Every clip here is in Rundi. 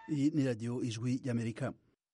Iyi ni radiyo ijwi y'Amerika.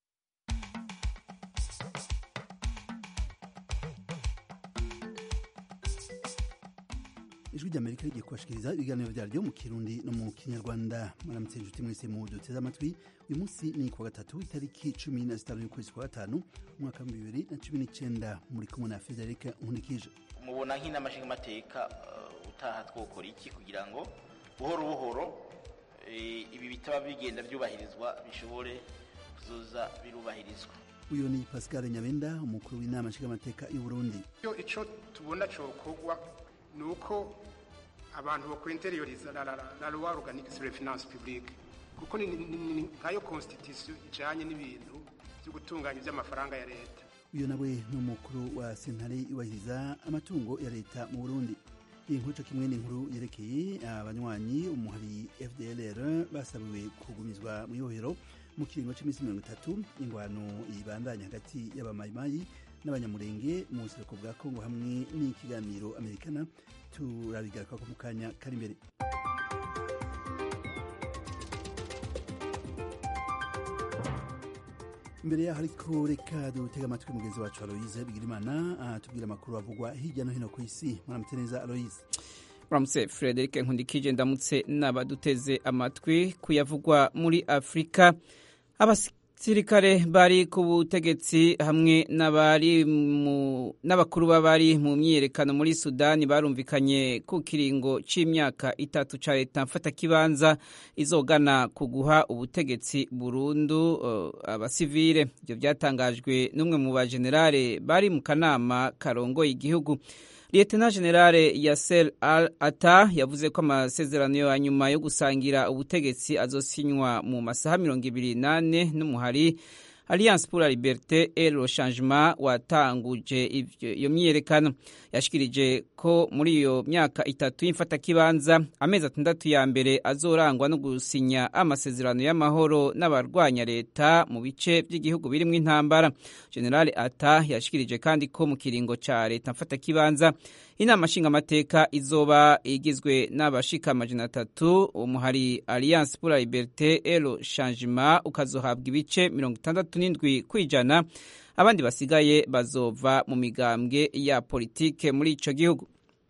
Ijwi ry'Amerika rigiye kubashikiriza ibiganiro vyaryo mu Kirundi no mu Kinyarwanda. Mwaramutse inshuti mwese mu duteze amatwi. Uyu munsi ni kuwa gatatu itariki 15 y'ukwezi kwa gatanu umwaka wa 2019. Muri kumwe na Federica Nkundikije. Mubona nk'inamashinga mateka utaha twokora iki kugira ngo buhoro buhoro ibi bitaba bigenda byubahirizwa bishobore kuzoza birubahirizwa. Uyu ni Pascal Nyabenda, umukuru w'inama nshingamateka y'u Burundi. Ico tubona cokogwa nuko abantu bo kwinterioriza la loi organique sur les finances publiques, kuko ni nkayo constitution ijanye n'ibintu byo gutunganya iby'amafaranga ya leta. Uyu nawe n'umukuru wa sentare ibahiriza amatungo ya leta mu Burundi. Iyi nkuru kimwe n'inkuru yerekeye abanywanyi umuhari FDLR basabiwe kugumizwa mu yohero mu kiringo cy'iminsi 30. Ingwano ibandanya hagati y'abamayimayi n'abanyamurenge mu buseruko bwa Kongo hamwe n'ikiganiro Amerikana turabigaruka ko mu kanya kari imbere. Imbere ya hariko reka dutega amatwi mugenzi wacu Aloise Bigirimana tubwira amakuru avugwa hirya no hino ku isi. Muramutse neza Aloise. Muramutse Frederic Nkundikije, ndamutse n'abaduteze amatwi kuyavugwa muri Afrika. Abasirikare bari ku butegetsi hamwe n'abakuru b'abari mu myiyerekano muri Sudani barumvikanye ku kiringo c'imyaka 3 ca leta mfata kibanza izogana kuguha ubutegetsi burundu abasivile. Ivyo byatangajwe n'umwe mu bagenerale bari mu kanama karongoye igihugu. Lieutenant Generale Yasser Al-Attah yavuze ko amasezerano ya nyuma yo gusangira ubutegetsi azosinywa mu masaha 28 n'umuhari Alliance pour la Liberté et le Changement watanguje iyo myiyerekano. Yashikirije ko muri iyo myaka 3 y'imfata kibanza amezi 6 ya mbere azorangwa no gusinya amasezerano y'amahoro n'abarwanya leta mu bice by'igihugu birimo intambara. General Attah yashikirije kandi ko mu kiringo ca leta mfata kibanza inama nshingamateka izoba igizwe n'abashika 300. Umuhari Alliance pour la Liberté et le Changement ukazohabwa ibice 67 kwijana. Abandi basigaye bazova mu migambwe ya politike muri ico gihugu.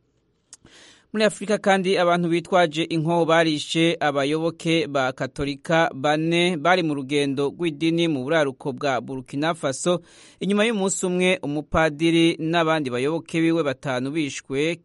Muri Afrika kandi abantu bitwaje inkoho barishe abayoboke ba Katolika 4 bari mu rugendo rw'idini mu buraruko bwa Burkina Faso. Inyuma y'umunsi umwe umupadiri n'abandi bayoboke biwe 5 bishwe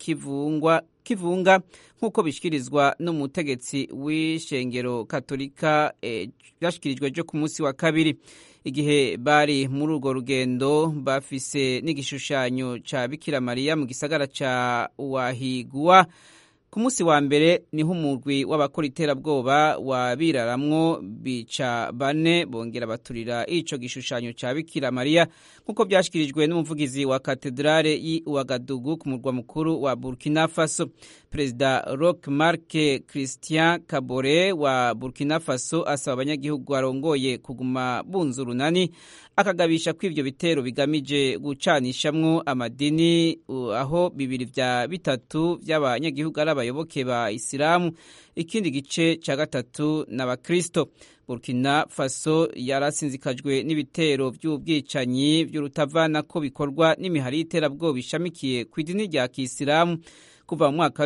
kivunga nk'uko bishikirizwa n'umutegetsi w'ishengero Katolika byashikirijwe jo ku munsi wa kabiri. Igihe bari muri urwo rugendo bafise n'igishushanyo ca Bikira Mariya mu gisagara ca Wahigua. Ku munsi wa mbere niho umurwi w'abakora iterabwoba wabiraramwo bica 4 bongera baturira ico gishushanyo ca Bikira Mariya nkuko byashikirijwe n'umuvugizi wa katedrale y'Ouagadougou ku murwa mukuru wa Burkina Faso. Perezida Roch Marc Christian Kabore wa Burkina Faso asaba abanyagihugu arongoye kuguma bunza urunani akagabisha ko ivyo bitero bigamije gucanishamwo amadini aho bibiri vya bitatu by'abanyagihugu ari abayoboke ba Isilamu, ikindi gice ca gatatu n'abakristo. Burkina Faso yarasinzikajwe n'ibitero by'ubwicanyi by'urutavana ko bikorwa n'imihari y'iterabwoba ishamikiye ku idini rya Kisilamu. Kuva mu mwaka wa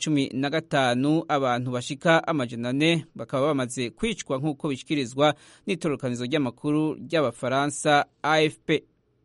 2015 abantu bashika 400 bakaba bamaze kwicwa nk'uko bishikirizwa n'itororokanizo ry'amakuru ry'abafaransa AFP.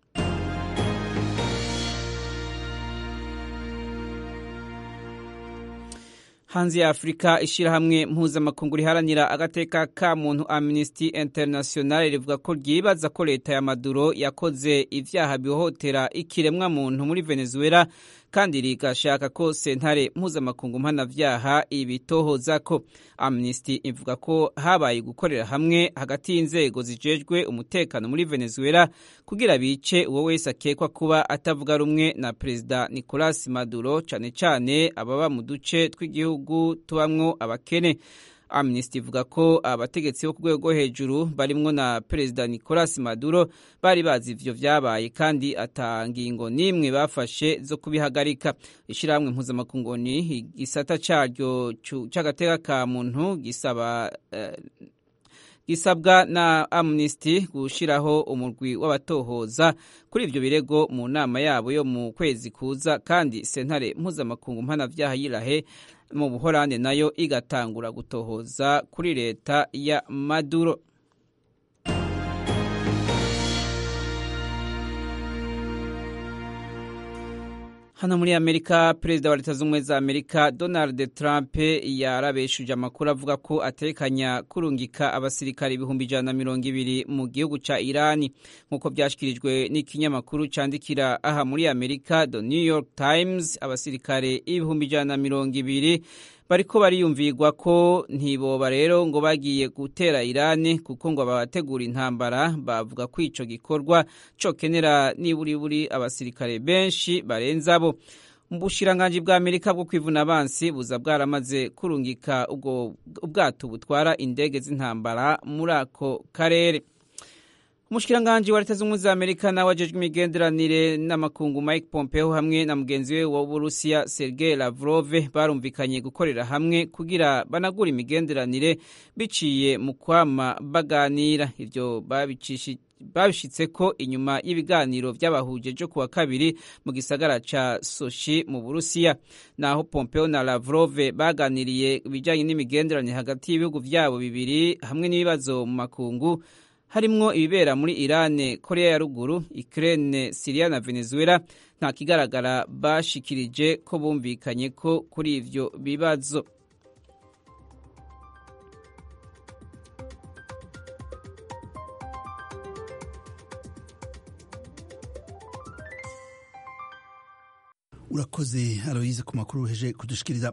Hanze ya Afrika, ishirahamwe mpuzamakungu riharanira agateka ka muntu Amnesty International rivuga ko ryibaza ko leta ya Maduro yakoze ivyaha bihohotera ikiremwa muntu muri Venezuela kandi rigashaka ko sentare mpuzamakungu mpanavyaha ibitohozako. Amnesty ivuga ko habaye gukorera hamwe hagati y'inzego zijejwe umutekano muri Venezuela kugira bice uwo wese akekwa kuba atavuga rumwe na Perezida Nicolas Maduro, cane cane ababa mu duce tw'igihugu tubamwo abakene. Amnesty ivuga ko abategetsi bo ku rwego hejuru barimwo na Perezida Nicolas Maduro bari bazi ivyo vyabaye kandi atangingo nimwe bafashe zo kubihagarika. Ishirahamwe mpuzamakungu ni gisata caryo c'agateka ka muntu gisaba gisabwa na Amnesty gushiraho umurwi w'abatohoza kuri ivyo birego mu nama yabo yo mu kwezi kuza, kandi sentare mpuzamakungu mpanavyaha y'Irahe mu Buholande nayo igatangura gutohoza kuri leta ya Maduro. Hano muri Amerika, perezida wa leta z'ubumwe za Amerika Donald Trump yarabeshuje amakuru avuga ko atekanya kurungika abasirikare 120,000 mu gihugu ca Irani, nkuko byashikirijwe n'ikinyamakuru candikira aha muri Amerika The New York Times. Abasirikare 120,000 bariko bariyumvirwa ko ntiboba rero ngo bagiye gutera Irani, kuko ngo abategura intambara bavuga ko ico gikorwa cokenera niburiburi abasirikare benshi barenza abo. Ubushikiranganji bwa Amerika bwo kwivuna abansi buza bwaramaze kurungika ubwato butwara indege z'intambara muri ako karere. Umushikiranganji wa leta z'ubumwe za Amerika nawe ajejwe imigenderanire n'amakungu Mike Pompeo hamwe na mugenzi we wa Burusiya Sergei Lavrov barumvikanye gukorera hamwe kugira banagura imigenderanire biciye mu kwama baganira. Ivyo babishitseko inyuma y'ibiganiro vy'abahuje jo kuwa kabiri mu gisagara ca Sochi mu Burusiya. Naho Pompeo na Lavrov baganiriye bijanye n'imigenderanire hagati y'ibihugu vyabo bibiri hamwe n'ibibazo mu makungu, harimwo ibibera muri Irane, Korea ya ruguru, Ukraine, Syria na Venezuela. Nta kigaragara bashikirije ko bumvikanye ko kuri ivyo bibazo. Urakoze Aloise ku makuru heje kudushikiriza.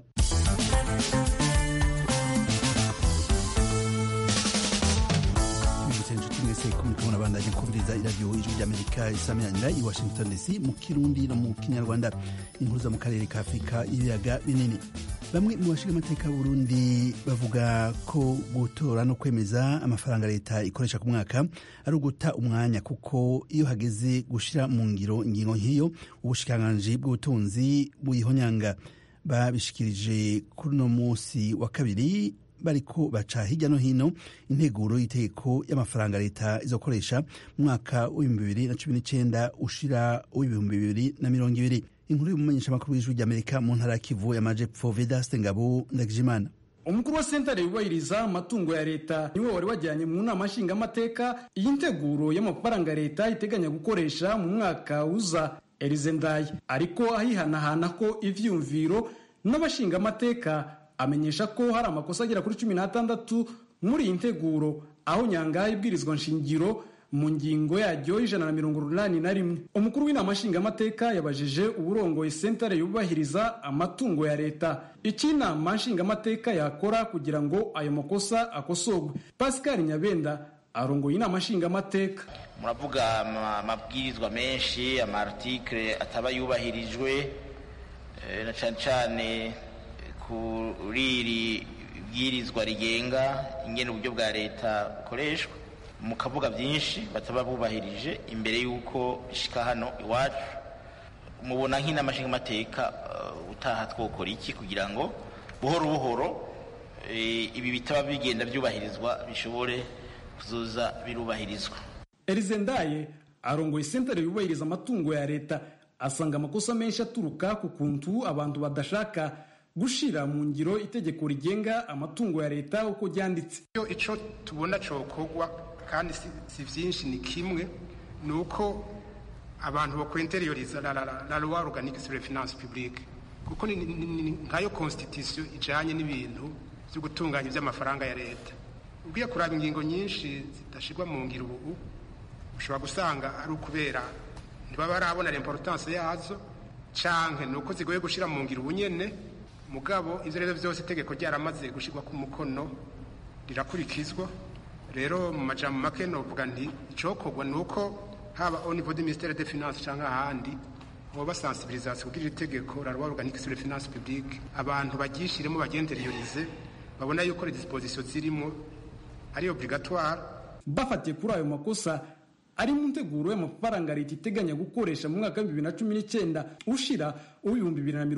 Kumukabona bandanye kumviriza iradiyo ijwi ry'Amerika isamiranyira i Washington DC mu Kirundi no mu Kinyarwanda. Inkuru za mu karere ka Afurika y'ibiyaga binini. Bamwe mu bashinga amateka Burundi bavuga ko gutora no kwemeza amafaranga leta ikoresha ku mwaka ari uguta umwanya, kuko iyo hageze gushira mu ngiro ingingo nk'iyo ubushikiranganji bw'ubutunzi buyihonyanga. Babishikirije kuri no munsi wa kabiri bariko baca hirya no hino integuro y'iteko y'amafaranga leta izokoresha mu mwaka w'2019 ushira w'2020. Inkuru y'umumenyeshamakuru w'ijwi ry'Amerika mu ntara ya Kivu y'Amajepfo Vedaste Ngabo Ndagijimana. Umukuru wa sentare yubahiriza amatungo ya leta niwe wari wajyanye mu nama nshingamateka iyi nteguro y'amafaranga leta iteganya gukoresha mu mwaka uza. Elize Ndaye ariko ahihanahana ko ivyumviro n'abashingamateka amenyesha ko hari amakosa agera kuri 16 muri iyi nteguro, aho nyanga ibwirizwa nshingiro mu ngingo yaryo 181. Umukuru w'inama nshingamateka yabajije uburongoye sentare yubahiriza amatungo ya leta iki nama nshingamateka yakora kugira ngo ayo makosa akosogwe. Pascal Nyabenda arongoye inama nshingamateka: muravuga amabwirizwa menshi, amarticle ataba yubahirijwe, na cyane kuri iri bwirizwa rigenga ingene uburyo bwa leta bukoreshwa, mukavuga byinshi bataba bubahirije imbere y'uko bishika hano iwacu. Mubona nk'inama nshingamateka utaha twokora iki kugira ngo buhoro ibi bitaba bigenda byubahirizwa bishobore kuzoza birubahirizwa. Elize Ndaye arongoye sentare yubahiriza amatungo ya leta asanga amakosa menshi aturuka ku kuntu abantu badashaka gushira mu ngiro itegeko rigenga amatungo ya leta uko ryanditse. Iyo ico tubona cokogwa kandi si vyinshi ni kimwe, nuko abantu bakwenterioriza la loi organique sur les finances publiques, kuko ni nkayo constitution ijanye n'ibintu byo gutunganya iby'amafaranga ya leta. Ugiye kuraba ingingo nyinshi zidashirwa mu ngiro ubu ushobora gusanga ari ukubera ntibaba barabona l'importance yazo, canke nuko zigoye gushira mu ngiro ubunyene. Mugabo ivyo rero vyose itegeko ryaramaze gushirwa ku mukono rirakurikizwa. Rero mu majambo make novuga nti icokogwa nuko haba au niveau du ministère des finances canke ahandi hoba sensibilisation kugira itegeko la loi organique sur les finances publiques abantu bagishiremo bagenderiyorize babona yuko les dispositions zirimo ari obligatoire. Bafatiye kuri ayo makosa ari mu nteguro y'amafaranga leta iteganya gukoresha mu mwaka wa 2019 ushira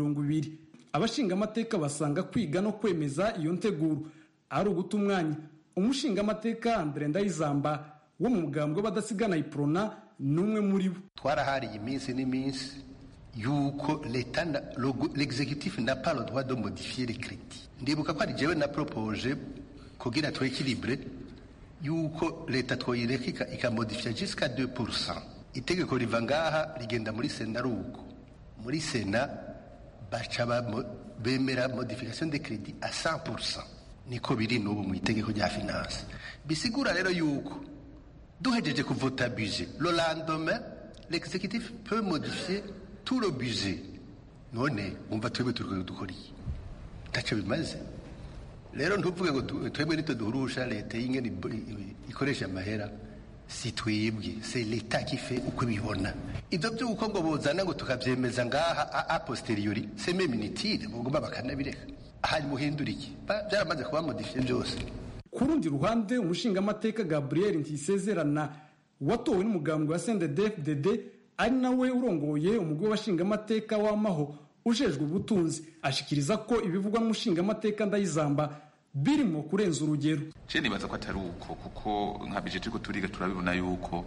w'2020, abashinga amateka basanga kwiga no kwemeza iyo nteguro ari uguta umwanya. umushingamateka Andre Ndayizamba wo mu mugambwe w'abadasigana iprona n'umwe muri bo. Twarahariye iminsi n'iminsi yuko l'exécutif n'a pas le droit de modifier les crédits. Ndibuka ko ari jewe na propose kugira twekilibre yuko leta twoyireka ikamodifia jusqu'à 2%. Itegeko riva ngaha rigenda muri Sena ruko. Muri Sena baca bemera modification des crédits à 100%. Niko biri n'ubu mu itegeko rya finance. Bisigura rero yuko duhejeje kuvota budget, le lendemain l'exécutif peut modifier tout le budget. None umva twebwe turi dukoriye tacho bimaze rero ntuvuge ngo twebwe nito duhurusha leta y'ingene ikoresha amahera si twibwe, c'est l'État qui fait uko bibona. Ivyo by'uko ngo bozana ngo tukavyemeza ngaha a posteriori c'est même inutile, bagomba bakanabireka. Ahari muhindura iki byaramaze kuba modifié byose. Ku rundi ruhande umushingamateka Gabriel Ntisezerana watowe n'umugambwe wa CNDD-FDD ari nawe urongoye umugwi w'abashingamateka w'amaho ujejwe ubutunzi ashikiriza ko ibivugwa n'umushingamateka Ndayizamba birimo kurenza urugero. Je nibaza ko atari uko kuko nka budget turiko turiga turabibona yuko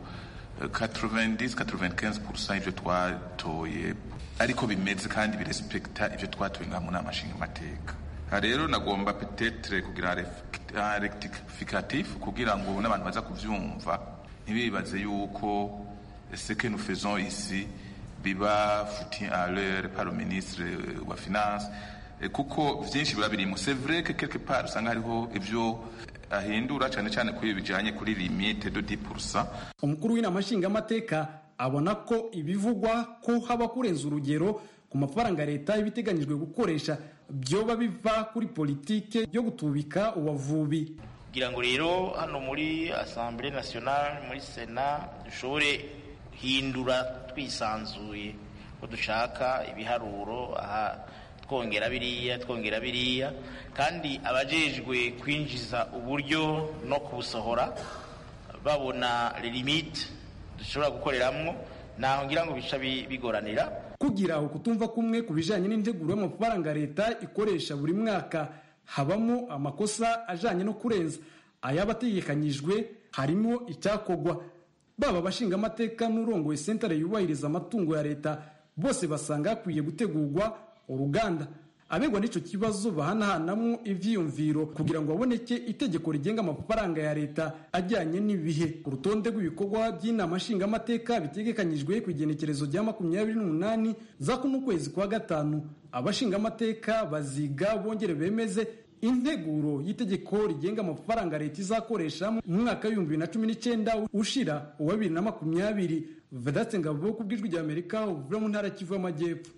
90-95% ivyo twatoye ariko bimeze kandi birespekta ivyo twatoye nka mu nama nshingamateka. Rero nagomba peut-être kugira rectificatif kugira ngo n'abantu baza kuvyumva ntibibaze yuko ce que nous faisons ici biba foutu à l'heure par le ministre wa finance kuko vyinshi biba birimo. C'est vrai que quelque part usanga hariho ivyo ahindura cyane cyane kuri bijanye kuri limite de 10%. Umukuru w'inama nshingamateka abona ko ibivugwa ko haba kurenza urugero ku mafaranga leta ibiteganyijwe gukoresha byoba biva kuri politike yo gutubika uwavubi. Kugira ngo rero hano muri Assemblée Nationale muri Sena dushobore hindura twisanzuye ko dushaka ibiharuro aha twongera biriya kandi abajejwe kwinjiza uburyo no kubusohora babona limite dushobora gukoreramwo naho ngira ngo bica bigoranira. Kugira ukutumva kumwe kubijanye n'integuro y'amafaranga leta ikoresha buri mwaka habamo amakosa ajanye no kurenza ayabategekanyijwe harimo icyakogwa. Baba bashinga amateka n'urongoye sentare yubahiriza amatungo ya leta bose basanga hakwiye gutegurwa uruganda abegwa n'ico kibazo bahanahanamwo ivyiyumviro kugira ngo baboneke itegeko rigenga amafaranga ya leta ajyanye n'ibihe. Ku rutonde rw'ibikorwa by'inama nshinga amateka bitegekanyijwe ku igenekerezo rya 28 za kuno kwezi kwa gatanu abashinga amateka baziga bongere bemeze integuro y'itegeko rigenga amafaranga leta izakoresha mu mwaka wa 2019 ushira uwa 2020. Vedaste Ngabo ku bw'ijwi rya Amerika uvuye mu ntara Kivu y'Amajyepfo.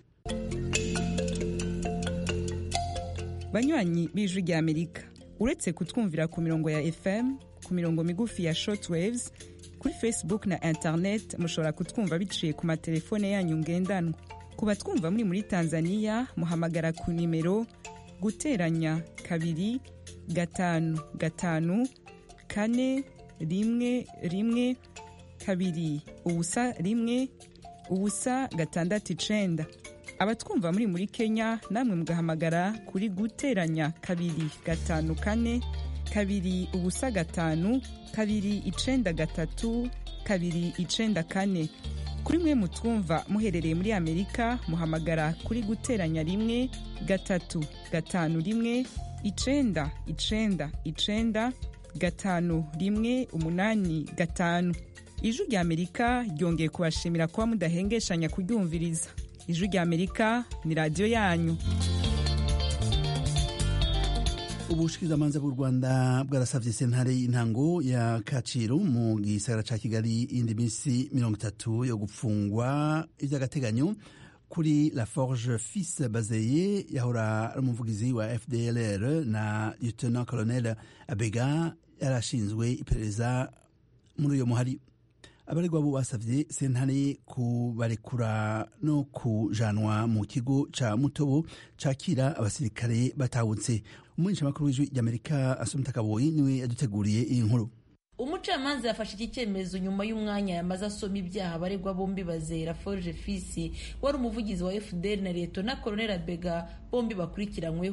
Banywanyi b'ijwi rya Amerika uretse kutwumvira ku mirongo ya FM ku mirongo migufi ya shortwaves kuri Facebook na internet mushobora kutwumva biciye ku matelefone yanyu ngendanwa. Kuba twumva muri Tanzania muhamagara ku nimero guteranya 2 5 5 4 1 1 2 ubusa 1 ubusa 6 abatwumva muri Kenya namwe mugahamagara kuri guteranya 2 5 4 2 ubusa 5 2 9 3 2 9 kuri mwe mutwumva muherereye muri Amerika muhamagara kuri guteranya 1 3 5 1 9 9 9 5 1 8 5. Ijwi rya Amerika ryongeye kubashimira kuba mudahengeshanya kuryumviriza. Ijwi rya Amerika ni radio yanyu. Ubushikirizamanza bw'u Rwanda bwarasavye sentare y'intango ya Kaciro mu gisagara ca Kigali indi minsi 30 yo gupfungwa ivy'agateganyo kuri La Forge Fils Bazeye yahora ari umuvugizi wa FDLR na Lieutenant Colonel Abega yarashinzwe iperereza muri uyo muhari. Abaregwa bo basavye sentare kubarekura no kujanwa mu kigo ca Mutobo cakira abasirikare batahutse. Umunyesha makuru w'ijwi ry'Amerika Asumta Kaboyi niwe yaduteguriye iyi nkuru. Umucamanza yafashe iki cyemezo nyuma y'umwanya yamaze asoma ibyaha abaregwa bombi Bazera Forge Fils wari umuvugizi wa FDL na Lieutenant Colonel Abega bombi bakurikiranyweho.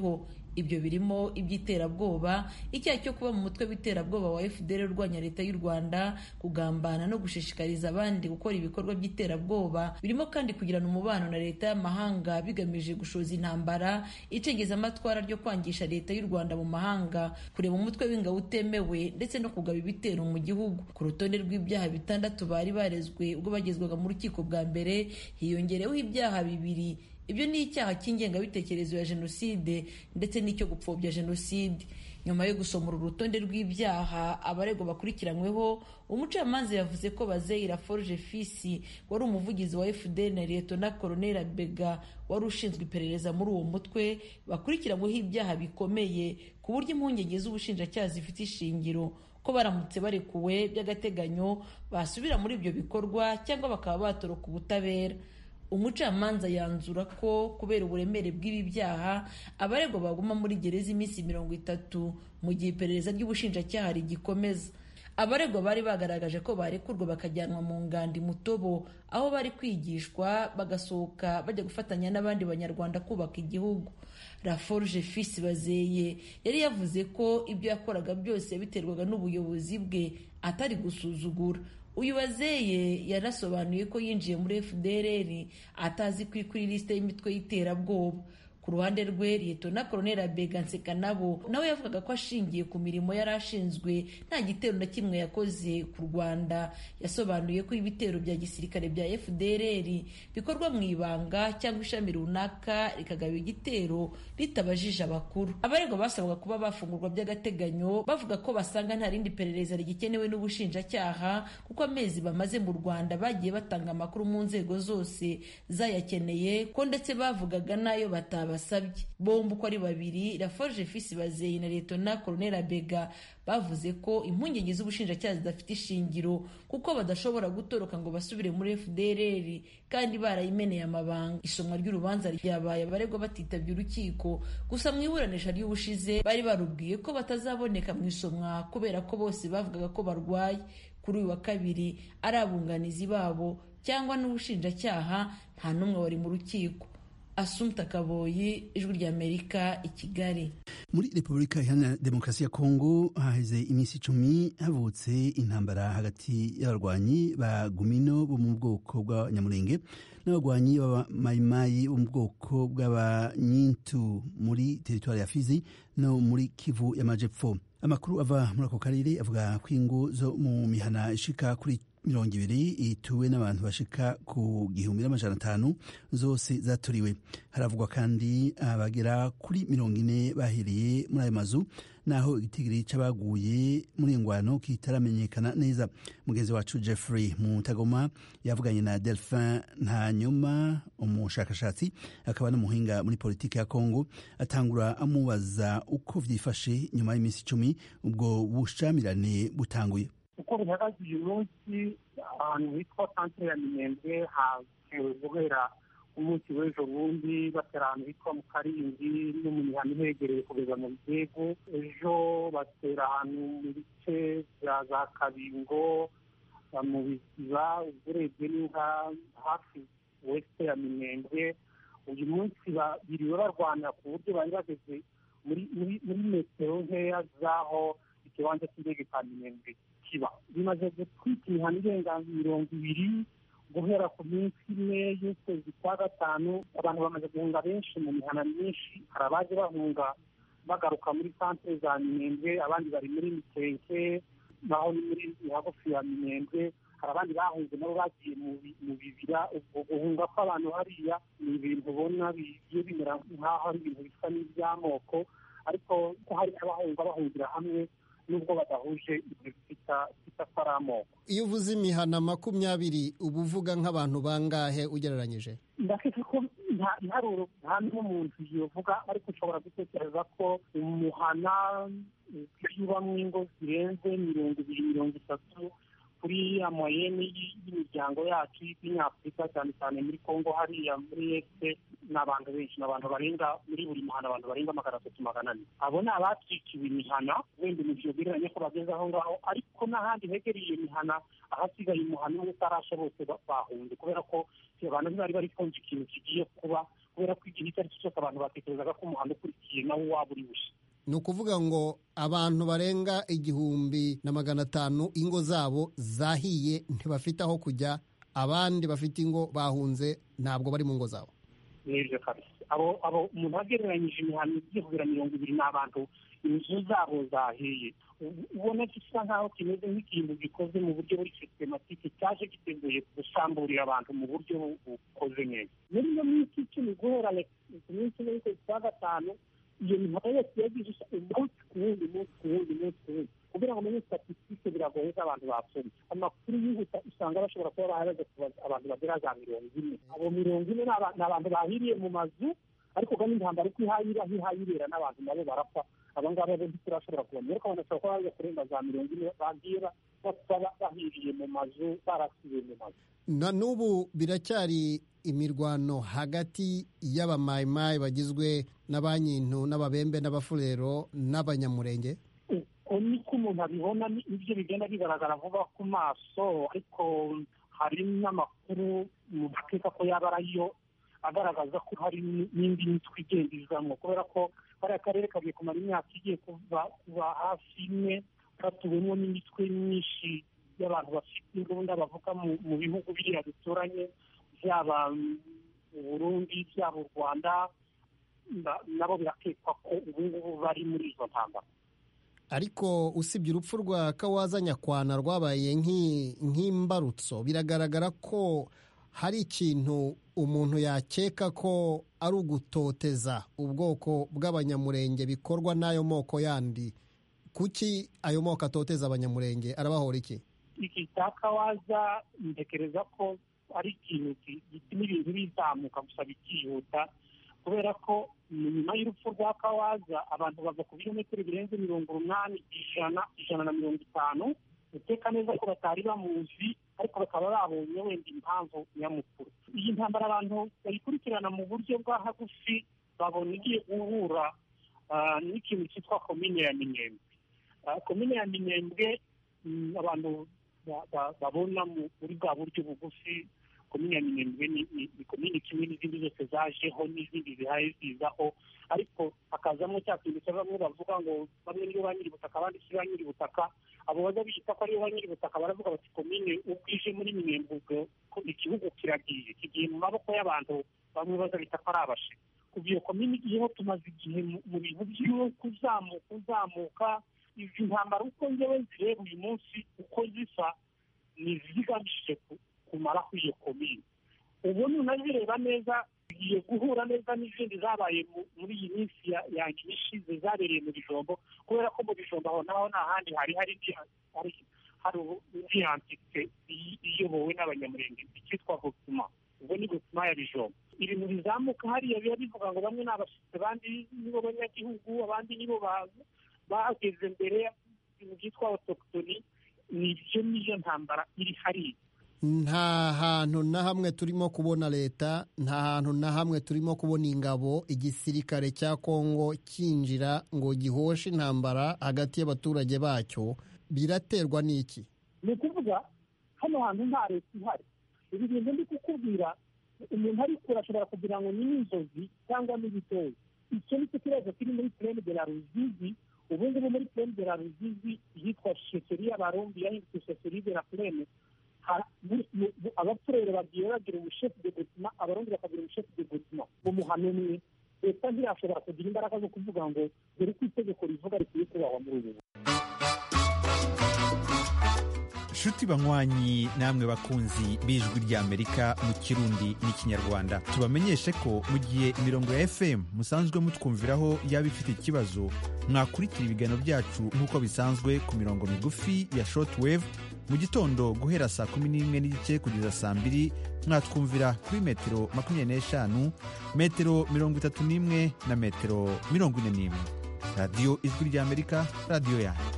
ibyo birimo iby'iterabwoba, icyaha cyo kuba mu mutwe w'iterabwoba wa FDL urwanya leta y'u Rwanda, kugambana no gushishikariza abandi gukora ibikorwa by'iterabwoba, birimo kandi kugirana umubano na leta y'amahanga bigamije gushoza intambara, icengezamatwara ryo kwangisha leta y'u Rwanda mu mahanga, kureba umutwe w'ingabo utemewe ndetse no kugaba ibitero mu gihugu. Ku rutonde rw'ibyaha 6 bari barezwe ubwo bagezwaga mu rukiko bwa mbere, hiyongereweho ibyaha 2. Ibyo ni icyaha cy'ingengabitekerezo ya jenoside ndetse n'icyo gupfobya jenoside. Nyuma yo gusoma uru rutonde rw'ibyaha abaregwa bakurikiranyweho, umucamanza yavuze ko Bazeye Laforge Fils wari umuvugizi wa FDL na Lieutenant Colonel Bega wari ushinzwe iperereza muri uwo mutwe bakurikiranyweho ibyaha bikomeye ku buryo impungenge z'ubushinjacyaha zifite ishingiro ko baramutse barekuwe by'agateganyo basubira muri ibyo bikorwa cyangwa bakaba batoroka ubutabera. Umucamanza yanzura ko kubera uburemere bw'ibi byaha abaregwa baguma muri gereza iminsi 30 mu gihe iperereza ry'ubushinjacyaha rigikomeza. Abaregwa bari bagaragaje ko barekurwa bakajyanwa mu ngandi Mutobo aho bari kwigishwa bagasohoka bajya gufatanya n'abandi banyarwanda kubaka igihugu. Laforge Fils Bazeye yari yavuze ko ibyo yakoraga byose biterwaga n'ubuyobozi bwe atari gusuzugura. Uyu Bazeye yarasobanuye ko yinjiye muri FDLR atazi kuri liste y'imitwe y'iterabwoba. Ku ruhande rwe Lieutenant Colonel Bega Nsekanabo nawe yavugaga ko ashingiye ku mirimo yari ashinzwe nta gitero na kimwe yakoze ku Rwanda. Yasobanuye ko ibitero bya gisirikare bya FDLR bikorwa mu ibanga cyangwa ishami runaka rikagaba igitero ritabajije abakuru. Abaregwa basabwaga kuba bafungurwa by'agateganyo bavuga ko basanga nta rindi perereza rigikenewe n'ubushinjacyaha kuko amezi bamaze mu Rwanda bagiye batanga amakuru mu nzego zose zayakeneye ko ndetse bavugaga nayo basabye. Bombi uko ari 2, Laforge Fils Bazeye na Lieutenant Colonel Bega bavuze ko impungenge z'ubushinjacyaha zidafite ishingiro kuko badashobora gutoroka ngo basubire muri FDLR kandi barayimeneye amabanga. Isomwa ry'urubanza ryabaye abaregwa batitabye urukiko, gusa mu iburanisha ry'ubushize bari barubwiye ko batazaboneka mu isomwa kubera ko bose bavugaga ko barwaye. Kuri uyu wa kabiri ari abunganizi babo cyangwa n'ubushinjacyaha nta n'umwe wari mu rukiko. Assumpta Kaboyi, Ijwi ry'Amerika, i Kigali. Muri Repubulika Iharanira Demokarasi ya Kongo haheze iminsi 10 havutse intambara hagati y'abarwanyi ba Gumino bo mu bwoko bw'Abanyamulenge n'abarwanyi b'Abamayimayi bo mu bwoko bw'Abanyintu muri teritwari ya Fizi no muri Kivu y'Amajepfo. Amakuru ava muri ako karere avuga ko ingo zo mu mihana ishika kuri 20 ituwe n'abantu bashika ku 1,500 zose zaturiwe. Haravugwa kandi abagera kuri 40 bahiriye muri ayo mazu naho igitigiri c'abaguye muri ingwano kitaramenyekana neza. Mugenzi wacu Jeffrey Mutagoma yavuganye na Delphin Ntanyuma, umushakashatsi akaba n'umuhinga muri politiki ya Kongo, atangura amubaza uko vyifashe nyuma y'iminsi 10 ubwo bushamirane butanguye. Uko bihagaze uyu munsi ahantu hitwa santere ya Minembwe hatewe guhera umunsi w'ejo bundi batera ahantu hitwa mu Karindi no mu mihana ihegereye kugeza mu Bigego. Ejo batera ahantu mu bice bya za Kabingo mu Biziba urebye n'inka hafi weste ya Minembwe. Uyu munsi biriwe barwana ku buryo bari bageze muri metero nkeya zaho ikibanza cy'indege cya Minembwe kiba. Bimaze gutwika imihana irenga 20 guhera ku minsi 1 y'ukwezi kwa gatanu. Abantu bamaze guhunga benshi mu mihana myinshi, hari abaje bahunga bagaruka muri santere za Minembwe, abandi bari muri Mikenke naho ni muri hagufi ya Minembwe, hari abandi bahunze nabo bagiye mu bibira. Ubwo guhunga kw'abantu hariya ni ibintu ubona bigiye bimera nk'aho ari ibintu bisa n'iby'amoko, ariko ko hari bahungira hamwe nubwo badahuje ibyo bita amoko. Iyo uvuze imihana 20 uba uvuga nk'abantu bangahe ugereranyije? Ndakeka ko nta n'umuntu yovuga, ariko ushobora gutekereza ko umuhana ubamo ingo zirenze 20-30 kuri amoyeni y'imiryango yacu y'Afurika, cyane cyane muri Kongo hariya muri Este. N'abantu benshi, n'abantu barenga muri buri muhana abantu barenga 300-400. Abo ni abacikiwe imihana, wenda umuntu yogereranya ko bageze aho ngaho, ariko n'ahandi hegereye imihana ahasigaye umuhana umwe utarasha bose bahunze, kubera ko abantu bari bari kumva ikintu kigiye kuba kubera ko igihe icyo ari cyo cyose abantu batekerezaga ko umuhanda ukurikiye nawo waba uri bushya. ni ukuvuga ngo abantu barenga 1,500 ingo zabo zahiye ntibafite aho kujya, abandi bafite ingo bahunze ntabwo bari mu ngo zabo. Nibyo kabisa. Abo umuntu agereranyije imihanda igiye kugera 200 n'abantu inzu zabo zahiye, ubona gisa nkaho kimeze nk'ikintu gikoze mu buryo buri systematique cyaje giteguye gusamburira abantu mu buryo bukoze neza. Muri iyo minsi 10 guhera ku minsi ya gatanu iyo mihanda yose yagize umunsi ku wundi kugira ngo umenye statistique biragoye abantu bapfuye. Amakuru yihuta usanga bashobora kuba bahagaze abantu bagera za 40. Abo 40 ni abantu bahiriye mu mazu, ariko kandi intambara uko ihayirera n'abantu nabo barapfa. Abangaba bo turashobora kubona ariko abantu bashobora kuba baje kurenga za 40 bagiye bahiriye mu mazu, barasiye mu mazu. Na n'ubu biracyari imirwano hagati y'abamayimayi bagizwe n'abanyintu n'ababembe n'abafurero n'abanyamurenge. Niko umuntu abibona, nibyo bigenda bigaragara vuba ku maso, ariko hari n'amakuru mu bakeka ko yaba ariyo agaragaza ko hari n'indi mitwe igenda izamo, kubera ko bariya akarere kagiye kumara imyaka igiye kuva hafi imwe katuwemo n'imitwe myinshi y'abantu bafite imbunda bavuga mu bihugu biriya bituranye, byaba u Burundi byaba u Rwanda, nabo birakekwa ko ubu ngubu bari muri izo ntambara. Ariko usibye urupfu rwa Kawaza Nyakwana rwabaye nk'imbarutso, biragaragara ko hari ikintu umuntu yakeka ko ari ugutoteza ubwoko bw'abanyamurenge bikorwa n'ayo moko yandi. Kuki ayo moko atoteza abanyamurenge? Arabahora iki? Iki cya Kawaza ntekereza ko ari ikintu gituma ibintu bizamuka gusa bikihuta, kubera ko nyuma y'urupfu rwa Kawaza abantu bava ku birometero birenze 80, 150, uteka neza ko batari bamuzi, ariko bakaba babonye wenda impamvu nyamukuru. Iyi ntambara abantu bayikurikirana mu buryo bwa hagufi babona igiye guhura n'ikintu cyitwa komine ya Minembwe. Komine ya Minembwe abantu babona muri bwa buryo bugufi, komine ya Minembwe ni komine kimwe n'izindi zose zajeho n'izindi zihaye zizaho, ariko hakazamo cya kintu cya bamwe bavuga ngo bamwe niyo ba nyir'ubutaka abandi si ba nyir'ubutaka. Abo baza biyita ko ariyo ba nyir'ubutaka baravuga bati komine ubwije muri Minembwe ko igihugu kiragiye kigiye mu maboko y'abantu bamwe baza bita ko ari abashe. Kuva iyo komine igiyeho tumaze igihe mu bintu by'uko kuzamuka. Izi ntambara uko njyewe zireba uyu munsi uko zisa ni zigamije kumaraho iyo komine. Ubu nunazireba neza zigiye guhura neza n'izindi zabaye muri iyi minsi yanjye ishize zabereye mu Bijombo, kubera ko mu Bijombo aho naho nta handi hari indi antite iyobowe n'abanyamurenge icyitwa Gutuma. Ubwo ni Gutuma ya Bijombo. Ibintu bizamuka hariya biba bivuga ngo bamwe ni abashyitsi, abandi nibo banyagihugu, abandi nibo bahageze mbere, ibintu byitwa autochtoni. Niyo ntambara iri hariya. Nta hantu na hamwe turimo kubona leta, nta hantu na hamwe turimo kubona ingabo, igisirikare cya Kongo kinjira ngo gihoshe intambara hagati y'abaturage bacyo. Biraterwa n'iki? Ni ukuvuga hano hantu nta leta ihari. Ibi bintu ndi kukubwira umuntu ari kure ashobora kugira ngo ni inzozi cyangwa n'ibitoyi. Icyo ni cyo kibazo kiri muri Plaine de la Ruzizi. Ubu ngubu muri Plaine de la Ruzizi yitwa Sheferi y'Abarundi yahindutse Sheferi de la Plaine. Abapfurere bagiye bagira ubushefu de Gutuma, Abarundi bakagira ubushefu de Gutuma mu muhano umwe. Leta ntiyashobora kugira imbaraga zo kuvuga ngo dore ko itegeko rivuga rikwiye kubahwa muri ubu. Shuti banywanyi namwe bakunzi b'ijwi ry'Amerika mu Kirundi n'Ikinyarwanda, tubamenyeshe ko mu gihe imirongo ya FM musanzwe mutwumviraho yaba ifite ikibazo, mwakurikira ibiganiro byacu nk'uko bisanzwe ku mirongo migufi ya shortwave mu gitondo guhera saa 11:30 kugeza saa 2, mwatwumvira kuri metero 25, metero 31 na metero 41. Radio Ijwi ry'Amerika, radio yanyu.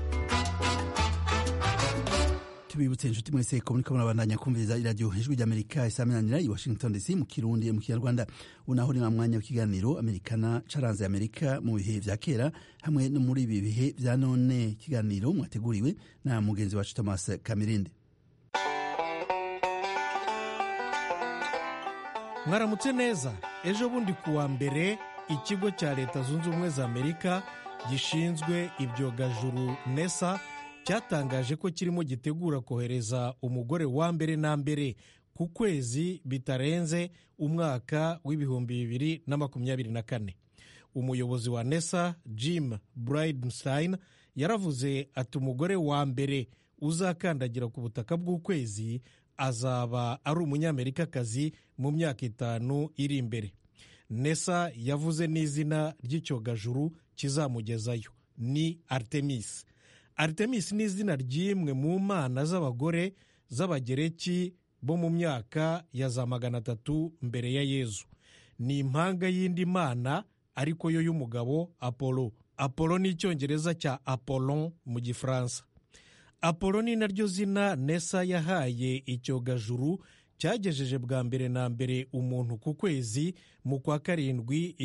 Tubibutse inshuti mwese ko muriko murabandanya kumviriza iradiyo Ijwi ry'Amerika isaminanira i Washington DC mu Kirundi mu Kinyarwanda. Unaho ni mwanya w'ikiganiro Amerikana caranze Amerika mu bihe vya kera hamwe no muri ibi bihe vya none. Ikiganiro mwateguriwe na mugenzi wacu Thomas Kamirinde. mwaramutse neza. Ejo bundi kuwa mbere ikigo cya leta zunze ubumwe za amerika gishinzwe ibyogajuru nesa cyatangaje ko kirimo gitegura kohereza umugore wa mbere na mbere ku kwezi bitarenze umwaka w'ibihumbi 2024. Umuyobozi wa nesa Jim Bridenstine yaravuze ati umugore wa mbere uzakandagira ku butaka bw'ukwezi azaba ari umunyamerikakazi mu myaka 5 iri imbere. nesa yavuze n'izina ry'icyogajuru kizamugezayo ni Artemis. Artemis ni izina ry'imwe mu mana z'abagore z'abagereki bo mu myaka ya za 300 mbere ya Yezu. Ni impanga y'indi mana ariko yo y'umugabo Apollo. Apollo ni icyongereza cya Apollon mu gifaransa. Apollo ni naryo zina nesa yahaye icyogajuru cyagejeje bwa mbere na mbere umuntu ku kwezi mu kwa 7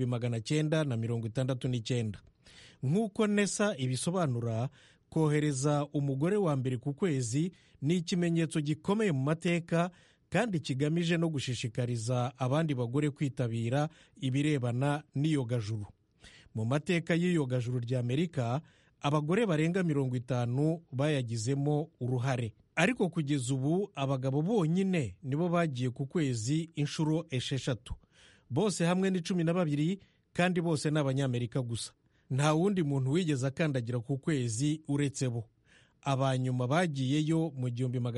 1969. Nk'uko nesa ibisobanura, kohereza umugore wa mbere ku kwezi ni ikimenyetso gikomeye mu mateka kandi kigamije no gushishikariza abandi bagore kwitabira ibirebana n'iyogajuru. Mu mateka y'iyogajuru rya Amerika, abagore barenga 50 bayagizemo uruhare, ariko kugeza ubu abagabo bonyine nibo bagiye ku kwezi inshuro 6. Bose hamwe ni 12 kandi bose ni Abanyamerika gusa. Nta wundi muntu wigeze akandagira ku kwezi uretse bo. Abanyuma bagiyeyo mu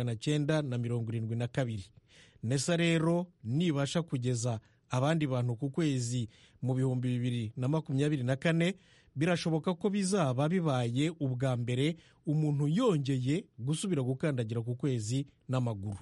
1972. nesa rero nibasha kugeza abandi bantu ku kwezi mu 2024, birashoboka ko bizaba bibaye ubwa mbere umuntu yongeye gusubira gukandagira ku kwezi n'amaguru.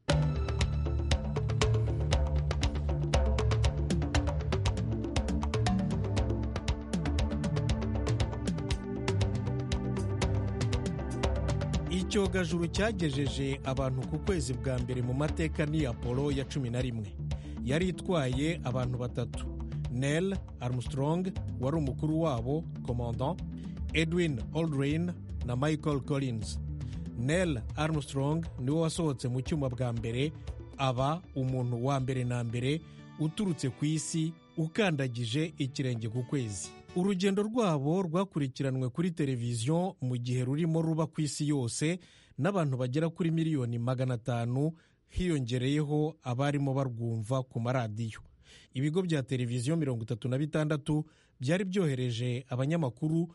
Icyogajuru cyagejeje abantu ku kwezi bwa mbere mu mateka ni Apollo ya 11. Yari itwaye abantu 3: Neil Armstrong wari umukuru wabo commandant, Edwin Aldrin na Michael Collins. Neil Armstrong niwe wasohotse mu cyuma bwa mbere, aba umuntu wa mbere na mbere uturutse ku isi ukandagije ikirenge ku kwezi. Urugendo rwabo rwakurikiranwe kuri televiziyo mu gihe rurimo ruba ku isi yose n'abantu bagera kuri 500,000, hiyongereyeho abarimo barwumva ku maradiyo. Ibigo bya televiziyo 36 byari byohereje abanyamakuru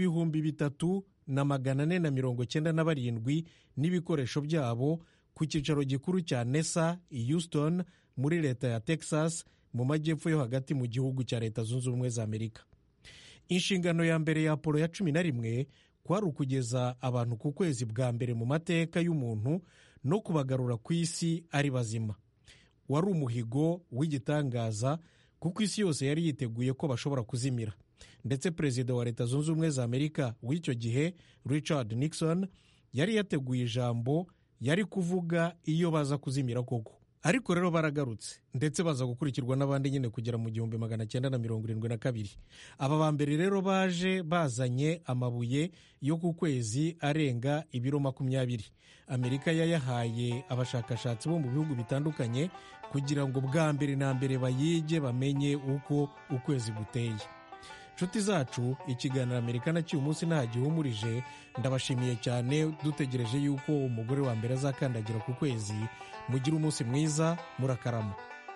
3,497 n'ibikoresho byabo ku cyicaro gikuru cya nesa i Houston muri leta ya Texas mu majyepfo yo hagati mu gihugu cya Leta Zunze Ubumwe za Amerika. Inshingano ya mbere ya Apollo ya 11 kwari ukugeza abantu ku kwezi bwa mbere mu mateka y'umuntu no kubagarura ku isi ari bazima. Wari umuhigo w'igitangaza kuko isi yose yari yiteguye ko bashobora kuzimira, ndetse perezida wa Leta Zunze Ubumwe za Amerika w'icyo gihe Richard Nixon yari yateguye ijambo yari kuvuga iyo baza kuzimira koko. Ariko rero baragarutse ndetse baza gukurikirwa n'abandi nyine kugera mu 1972. Aba ba mbere rero baje bazanye amabuye yo ku kwezi arenga ibiro 20. Amerika yayahaye abashakashatsi bo mu bihugu bitandukanye kugira ngo bwa mbere na mbere bayige bamenye uko ukwezi guteye. Nshuti zacu, ikiganiro Amerika na cy'uyu munsi nta gihumurije. Ndabashimiye cyane, dutegereje yuko umugore wa mbere azakandagira ku kwezi. Mugire umunsi mwiza, murakarama.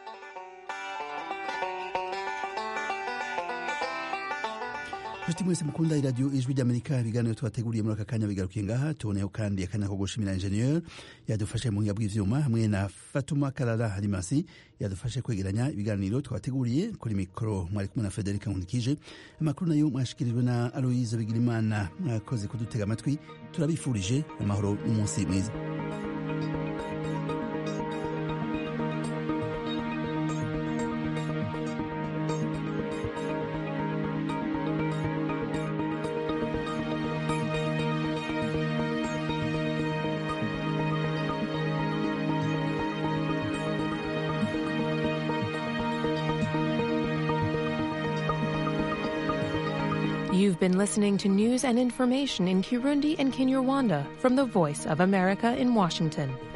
Nshuti mwese mukunda iradiyo Ijwi ry'Amerika, ibiganiro twateguriye muri aka kanya bigarukiye ngaha. Tuboneyeho kandi akanya ko gushimira ingenieur yadufashe mu buhinga bw'ivyuma hamwe na Fatuma Karara Halimasi yadufashe kwegeranya ibiganiro twateguriye. Kuri mikoro mwari kumwe na Frederica Nkundikije. Amakuru nayo mwashikirijwe na Aloise Bigirimana. Mwakoze kudutega amatwi. Turabifurije amahoro n'umunsi mwiza. You've been listening to news and information in Kirundi and Kinyarwanda from the Voice of America in Washington.